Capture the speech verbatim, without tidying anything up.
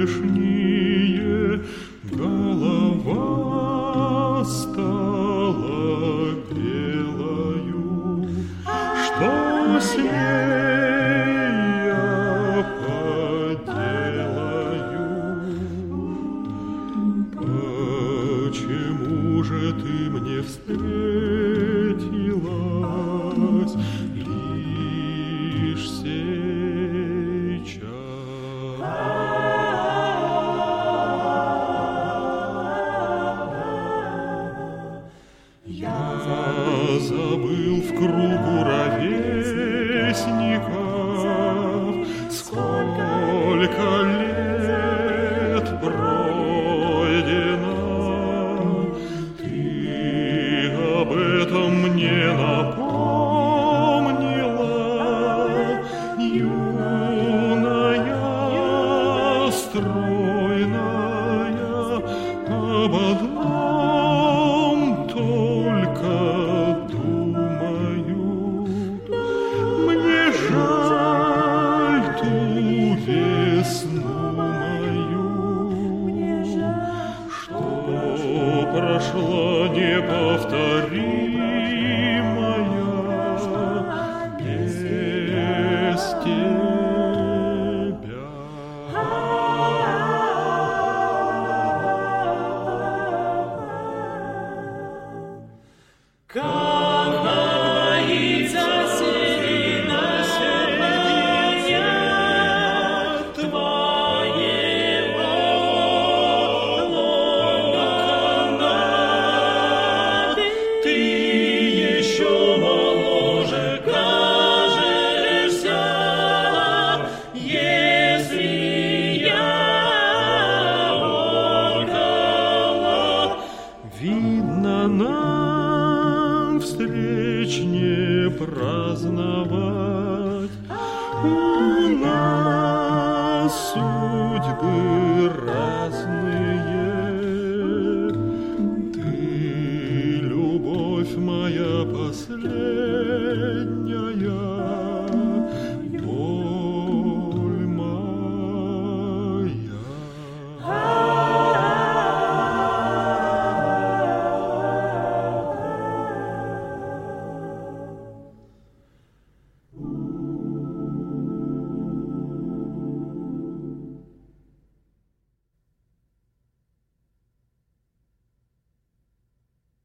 внешние, голова стала белою. Что с ней я поделаю? Почему же ты мне встретилась лишь сейчас? Я забыл в кругу ровесников, сколько лет пройдено. Ты об этом мне напомнила, юная, стройная, об одном только думаю. Мне жаль ту весну мою, что прошла неповторимая без тебя. Как боится сирена сердца твоего лона. Ты еще моложе кажешься, если я около. Видно, нам встреч не праздновать. У нас судьбы разные. Ты, любовь моя последняя,